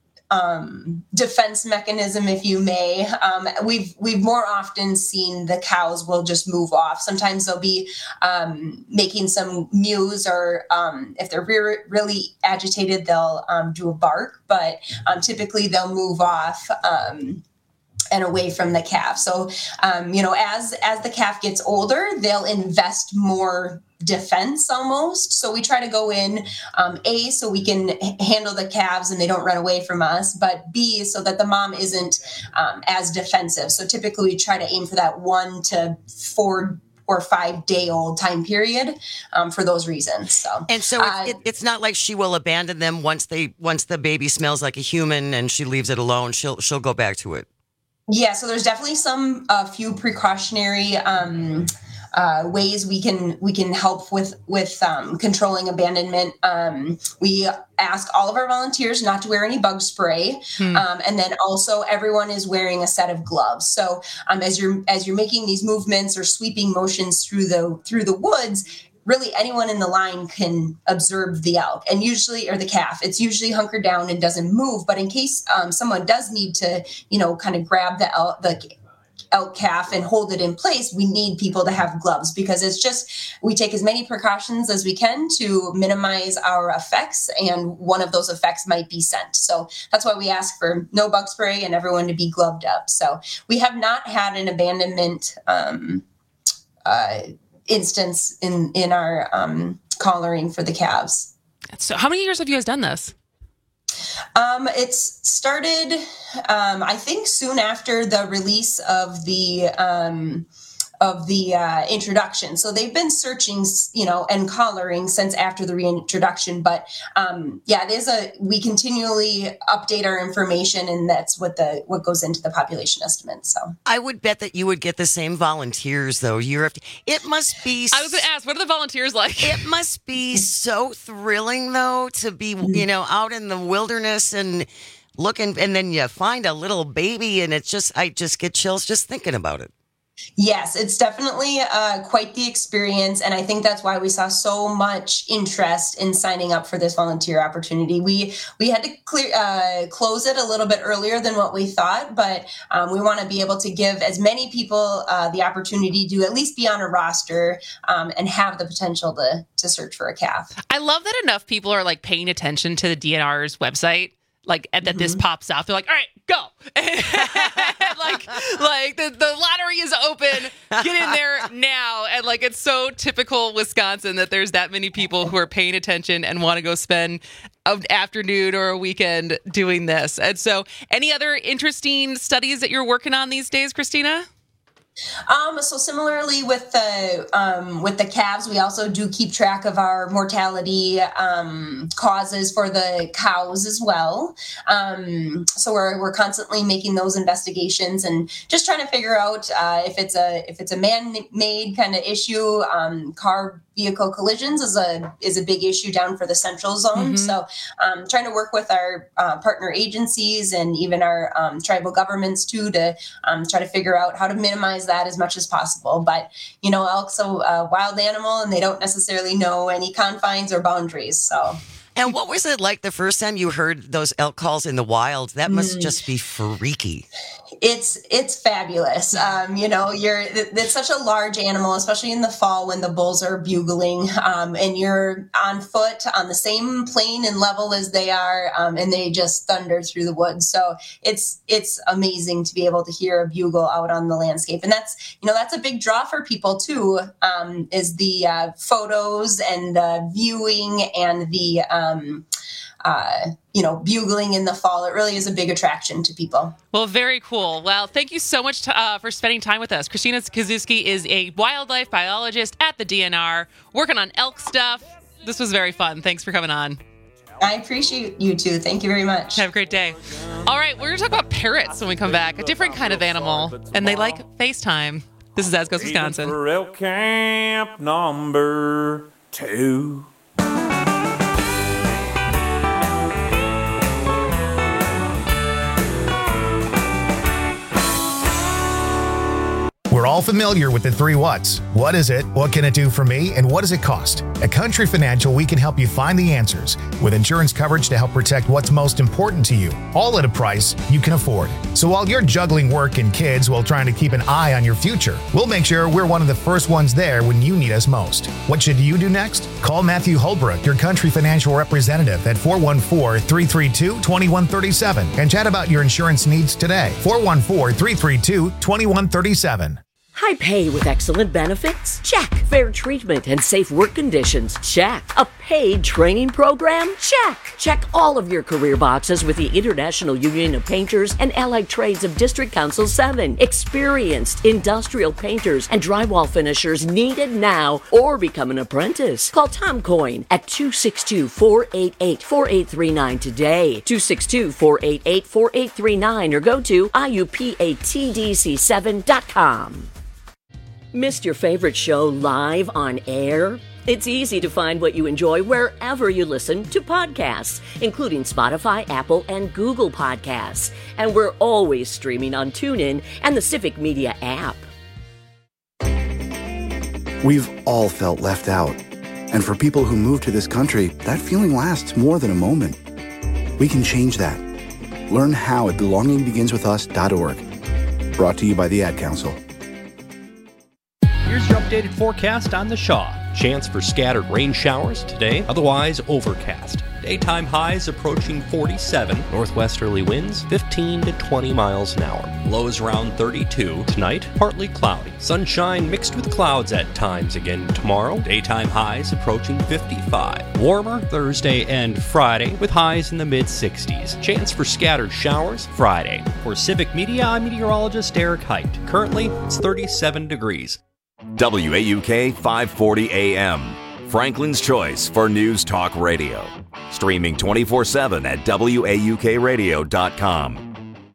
defense mechanism, if you may, we've more often seen the cows will just move off. Sometimes they'll be making some mews, or if they're really agitated, they'll do a bark. But typically, they'll move off and away from the calf. So, as the calf gets older, they'll invest more defense almost. So we try to go in, A, so we can handle the calves and they don't run away from us, but B, so that the mom isn't as defensive. So typically we try to aim for that 1 to 4 or 5 day old time period for those reasons. So it's not like she will abandon them once the baby smells like a human and she leaves it alone. She'll go back to it. Yeah, so there's definitely a few precautionary ways we can help with controlling abandonment. We ask all of our volunteers not to wear any bug spray, and then also everyone is wearing a set of gloves. So as you're making these movements or sweeping motions through the woods, really anyone in the line can observe the elk and or the calf. It's usually hunkered down and doesn't move. But in case someone does need to, kind of grab the elk calf and hold it in place, we need people to have gloves, because we take as many precautions as we can to minimize our effects. And one of those effects might be scent. So that's why we ask for no bug spray and everyone to be gloved up. So we have not had an abandonment instance in our collaring for the calves. So how many years have you guys done this? It's started, I think, soon after the release of the the introduction. So they've been searching, and collaring since after the reintroduction. But we continually update our information, and that's what goes into the population estimate. So I would bet that you would get the same volunteers though year after. It must be. I was going to ask, what are the volunteers like? It must be so thrilling though to be, out in the wilderness and looking, and then you find a little baby, and I just get chills just thinking about it. Yes, it's definitely quite the experience, and I think that's why we saw so much interest in signing up for this volunteer opportunity. We had to close it a little bit earlier than what we thought, but we want to be able to give as many people the opportunity to at least be on a roster and have the potential to search for a calf. I love that enough people are like paying attention to the DNR's website. Like, and that this pops out. They're like, all right, go. like the lottery is open. Get in there now. And like, it's so typical Wisconsin that there's that many people who are paying attention and want to go spend an afternoon or a weekend doing this. And so any other interesting studies that you're working on these days, Christina? So similarly with the calves, we also do keep track of our mortality causes for the cows as well. So we're constantly making those investigations and just trying to figure out if it's a man-made kind of issue. Car vehicle collisions is a big issue down for the central zone. So trying to work with our partner agencies and even our tribal governments too to try to figure out how to minimize that as much as possible. But elk's a wild animal, and they don't necessarily know any confines or boundaries. So. And what was it like the first time you heard those elk calls in the wild? That must just be freaky. It's fabulous. It's such a large animal, especially in the fall when the bulls are bugling, and you're on foot on the same plane and level as they are, and they just thunder through the woods. So it's amazing to be able to hear a bugle out on the landscape, and that's a big draw for people too. Is the photos and the viewing and the bugling in the fall. It really is a big attraction to people. Well, very cool. Well, thank you so much for spending time with us. Christina Kazuski is a wildlife biologist at the DNR, working on elk stuff. This was very fun. Thanks for coming on. I appreciate you too. Thank you very much. Have a great day. All right, we're going to talk about parrots when we come back, a different kind of animal, and they like FaceTime. This is As Goes Wisconsin. For elk camp number 2. We're all familiar with the 3 whats. What is it? What can it do for me? And what does it cost? At Country Financial, we can help you find the answers with insurance coverage to help protect what's most important to you, all at a price you can afford. So while you're juggling work and kids while trying to keep an eye on your future, we'll make sure we're one of the first ones there when you need us most. What should you do next? Call Matthew Holbrook, your Country Financial representative, at 414-332-2137 and chat about your insurance needs today. 414-332-2137. High pay with excellent benefits? Check. Fair treatment and safe work conditions? Check. A paid training program? Check. Check all of your career boxes with the International Union of Painters and Allied Trades of District Council 7. Experienced industrial painters and drywall finishers needed now, or become an apprentice. Call Tom Coyne at 262-488-4839 today. 262-488-4839 or go to IUPATDC7.com. Missed your favorite show live on air? It's easy to find what you enjoy wherever you listen to podcasts, including Spotify, Apple, and Google Podcasts. And we're always streaming on TuneIn and the Civic Media app. We've all felt left out. And for people who move to this country, that feeling lasts more than a moment. We can change that. Learn how at belongingbeginswithus.org. Brought to you by the Ad Council. Here's your updated forecast on the Shaw. Chance for scattered rain showers today, otherwise overcast. Daytime highs approaching 47, northwesterly winds 15 to 20 miles an hour. Lows around 32. Tonight, partly cloudy. Sunshine mixed with clouds at times again tomorrow. Daytime highs approaching 55. Warmer Thursday and Friday with highs in the mid-60s. Chance for scattered showers Friday. For Civic Media, I'm meteorologist Eric Height. Currently, it's 37 degrees. WAUK 540 AM, Franklin's choice for News Talk Radio. Streaming 24/7 at WAUKradio.com.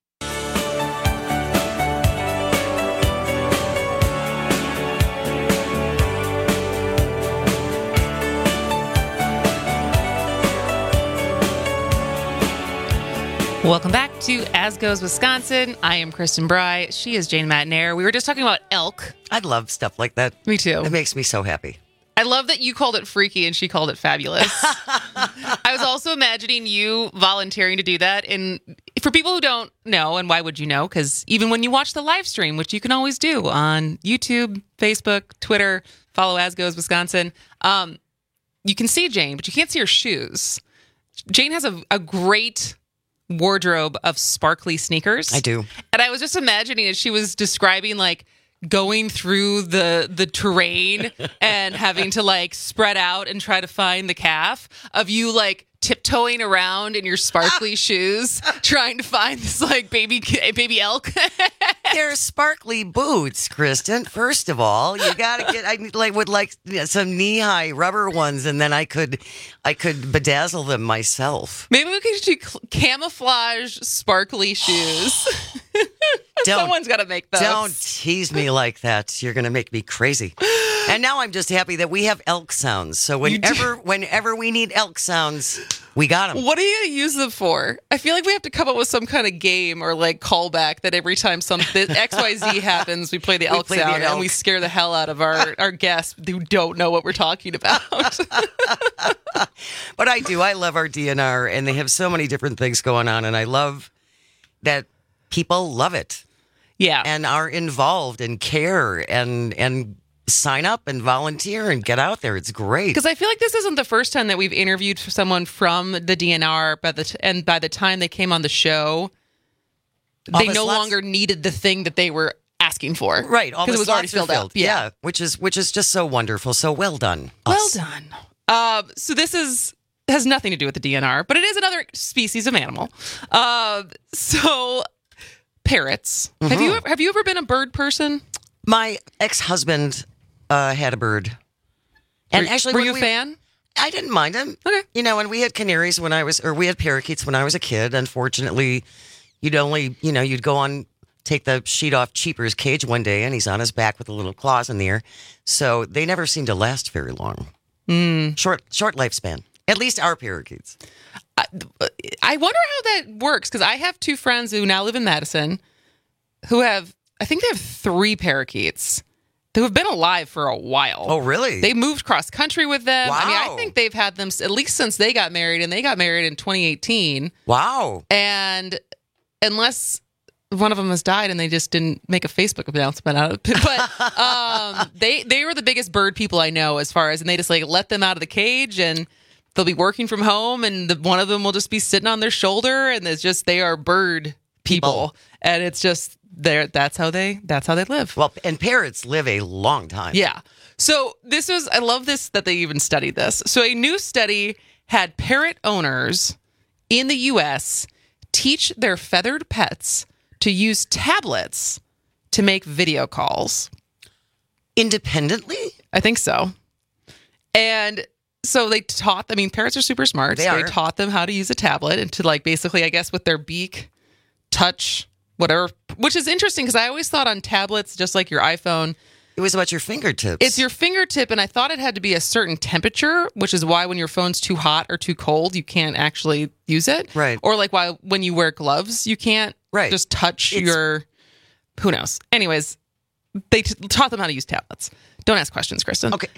Welcome back to As Goes Wisconsin. I am Kristen Bry. She is Jane Matnair. We were just talking about elk. I love stuff like that. Me too. It makes me so happy. I love that you called it freaky and she called it fabulous. I was also imagining you volunteering to do that. And for people who don't know, and why would you know? Because even when you watch the live stream, which you can always do on YouTube, Facebook, Twitter, follow As Goes Wisconsin, you can see Jane, but you can't see her shoes. Jane has a great wardrobe of sparkly sneakers. I do. And I was just imagining as she was describing like going through the terrain and having to like spread out and try to find the calf of you like tiptoeing around in your sparkly shoes trying to find this like baby elk. They're sparkly boots, Kristen. First of all, you gotta get. I would like some knee-high rubber ones, and then I could bedazzle them myself. Maybe we could do camouflage sparkly shoes. Someone's got to make those. Don't tease me like that. You're gonna make me crazy. And now I'm just happy that we have elk sounds. So whenever we need elk sounds, we got them. What do you use them for? I feel like we have to come up with some kind of game or like callback that every time XYZ happens, we play the elk sound and we scare the hell out of our guests who don't know what we're talking about. But I do. I love our DNR, and they have so many different things going on, and I love that people love it. Yeah. And are involved and care and sign up and volunteer and get out there. It's great. Because I feel like this isn't the first time that we've interviewed someone from the DNR, and by the time they came on the show, they no longer needed the thing that they were asking for. Right. All because the it was already slots are filled out. Yeah. Which is just so wonderful. So well done. Well done. So this has nothing to do with the DNR, but it is another species of animal. So parrots. Mm-hmm. Have you ever been a bird person? My ex-husband had a bird. And actually, were you a fan? I didn't mind him. Okay. You know, and we had canaries we had parakeets when I was a kid. Unfortunately, you'd go on, take the sheet off Cheaper's cage one day, and he's on his back with the little claws in the air. So they never seem to last very long. Short lifespan. At least our parakeets. I wonder how that works, because I have two friends who now live in Madison who have, I think they have 3 parakeets who have been alive for a while. Oh, really? They moved cross country with them. Wow. I mean, I think they've had them at least since they got married, and they got married in 2018. Wow. And unless one of them has died and they just didn't make a Facebook announcement out of it. But they were the biggest bird people I know, as far as, and they just like let them out of the cage and they'll be working from home, and one of them will just be sitting on their shoulder, and it's just, they are bird people. And it's just, that's how they live. Well, and parrots live a long time. Yeah. So I love this, that they even studied this. So a new study had parrot owners in the U.S. teach their feathered pets to use tablets to make video calls. Independently? I think so. And so they taught, parrots are super smart. They taught them how to use a tablet and to like basically, I guess, with their beak, touch, whatever, which is interesting because I always thought on tablets, just like your iPhone, it was about your fingertips. It's your fingertip, and I thought it had to be a certain temperature, which is why when your phone's too hot or too cold, you can't actually use it. Right. Or like when you wear gloves, you can't just touch your, who knows. Anyways, they taught them how to use tablets. Don't ask questions, Kristen. Okay.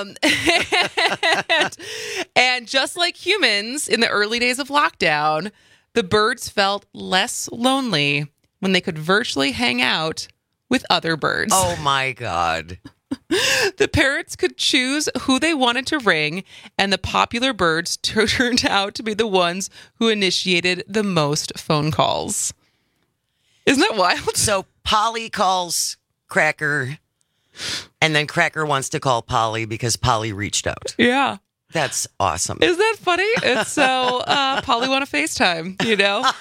And just like humans in the early days of lockdown, the birds felt less lonely when they could virtually hang out with other birds. Oh my God. The parrots could choose who they wanted to ring, and the popular birds turned out to be the ones who initiated the most phone calls. Isn't that wild? So Polly calls Cracker, and then Cracker wants to call Polly because Polly reached out. Yeah. That's awesome. Isn't that funny? It's so Polly want to FaceTime, you know?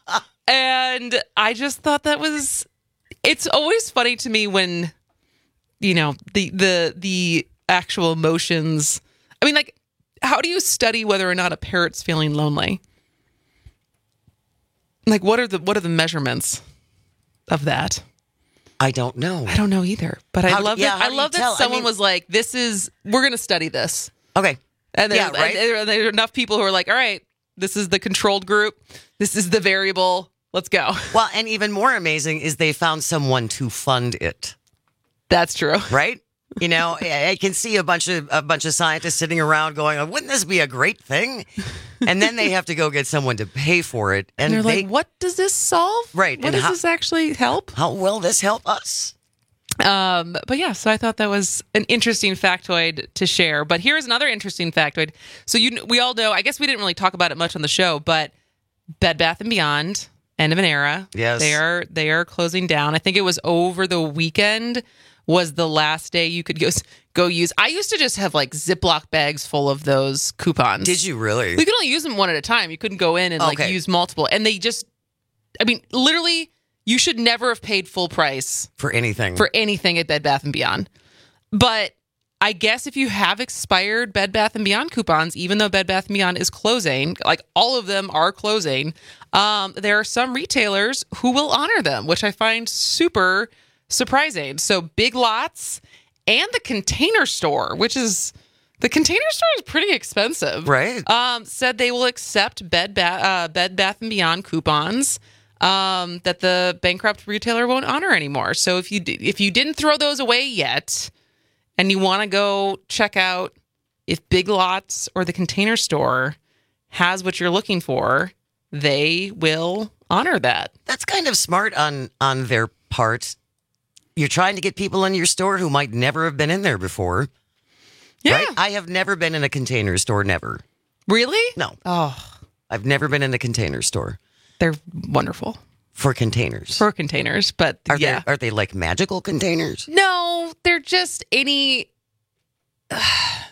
And I just thought that was... It's always funny to me when the actual emotions. I mean, like, how do you study whether or not a parrot's feeling lonely? Like, what are the measurements of that? I don't know. I don't know either. But I love that someone was like, we're going to study this. Okay. And there are enough people who are like, all right, this is the controlled group. This is the variable. Let's go. Well, and even more amazing is they found someone to fund it. That's true. Right? I can see a bunch of scientists sitting around going, wouldn't this be a great thing? And then they have to go get someone to pay for it. And they're like, what does this solve? Right. What does this actually help? How will this help us? But yeah, so I thought that was an interesting factoid to share. But here's another interesting factoid. So we all know, I guess we didn't really talk about it much on the show, but Bed Bath & Beyond, end of an era. Yes. They are closing down. I think it was over the weekend was the last day you could go use. I used to just have like Ziploc bags full of those coupons. Did you really? We could only use them one at a time. You couldn't go in and use multiple. And they just, I mean, literally, you should never have paid full price for anything at Bed Bath & Beyond. But I guess if you have expired Bed Bath & Beyond coupons, even though Bed Bath & Beyond is closing, like all of them are closing, there are some retailers who will honor them, which I find super surprising. So Big Lots and the Container Store, the Container Store is pretty expensive, right? Said they will accept Bed Bath & Beyond coupons that the bankrupt retailer won't honor anymore. So if you didn't throw those away yet, and you want to go check out if Big Lots or the Container Store has what you're looking for, they will honor that. That's kind of smart on their part. You're trying to get people in your store who might never have been in there before. Yeah. Right? I have never been in a Container Store, never. Really? No. Oh. I've never been in a Container Store. They're wonderful. For containers. But Are they like magical containers? No, they're just any... I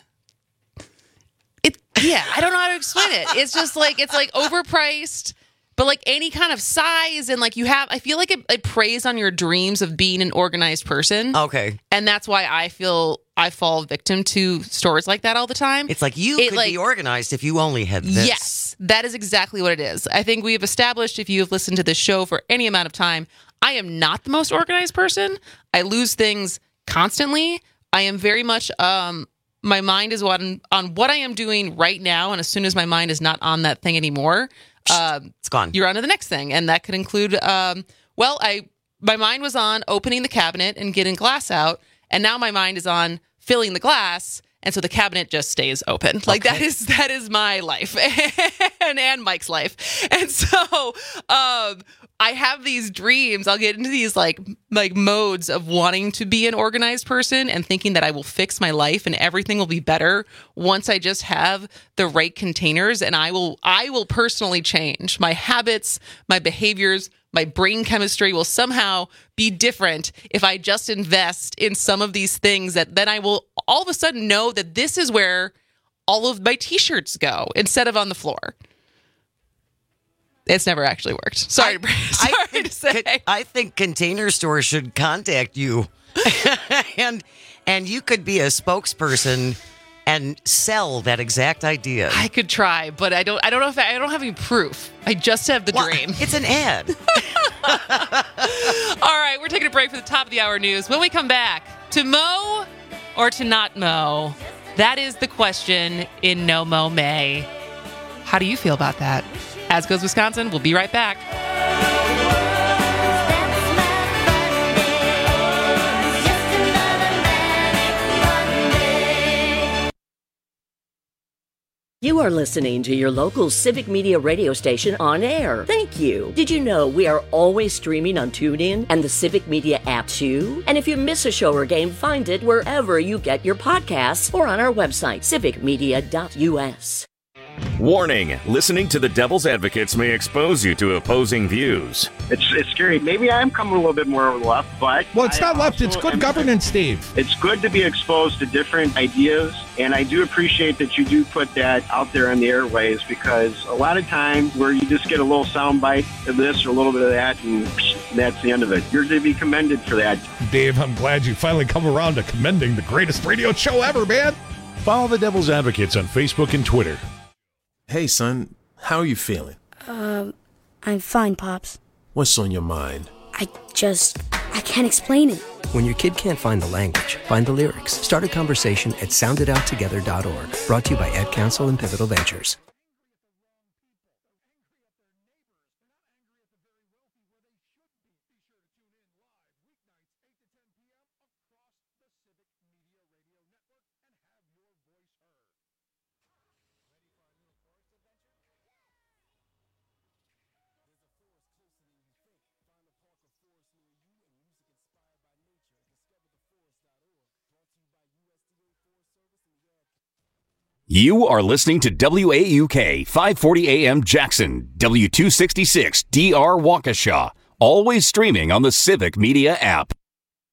don't know how to explain it. It's just like, it's like overpriced, but like any kind of size. And like I feel like it preys on your dreams of being an organized person. Okay. And that's why I feel I fall victim to stores like that all the time. It's like you could be organized if you only had this. Yes, that is exactly what it is. I think we have established, if you have listened to this show for any amount of time, I am not the most organized person. I lose things constantly. I am very much, my mind is on what I am doing right now. And as soon as my mind is not on that thing anymore, it's gone. You're on to the next thing. And that could include, my mind was on opening the cabinet and getting glass out. And now my mind is on filling the glass. And so the cabinet just stays open. Like that is my life and Mike's life. And so I have these dreams. I'll get into these like modes of wanting to be an organized person and thinking that I will fix my life and everything will be better once I just have the right containers. And I will personally change my habits, my behaviors. My brain chemistry will somehow be different if I just invest in some of these things that then I will all of a sudden know that this is where all of my t-shirts go instead of on the floor. It's never actually worked. Sorry to say. I think Container Store should contact you and you could be a spokesperson and sell that exact idea. I could try, but I don't know if I don't have any proof. I just have the dream. It's an ad. All right, we're taking a break for the top of the hour news. When we come back, to mow or to not mow? That is the question in No Mow May. How do you feel about that? As Goes Wisconsin, we'll be right back. You are listening to your local Civic Media radio station on air. Thank you. Did you know we are always streaming on TuneIn and the Civic Media app too? And if you miss a show or game, find it wherever you get your podcasts or on our website, civicmedia.us. Warning, listening to the Devil's Advocates may expose you to opposing views. It's scary. Maybe I am coming a little bit more left, but... Well, it's not left. It's good governance, Steve. It's good to be exposed to different ideas, and I do appreciate that you do put that out there on the airways, because a lot of times where you just get a little soundbite of this or a little bit of that, and that's the end of it. You're to be commended for that. Dave, I'm glad you finally come around to commending the greatest radio show ever, man. Follow the Devil's Advocates on Facebook and Twitter. Hey, son, how are you feeling? I'm fine, Pops. What's on your mind? I can't explain it. When your kid can't find the language, find the lyrics. Start a conversation at soundedouttogether.org. Brought to you by Ad Council and Pivotal Ventures. You are listening to WAUK 540 AM Jackson, W266 DR Waukesha, always streaming on the Civic Media app.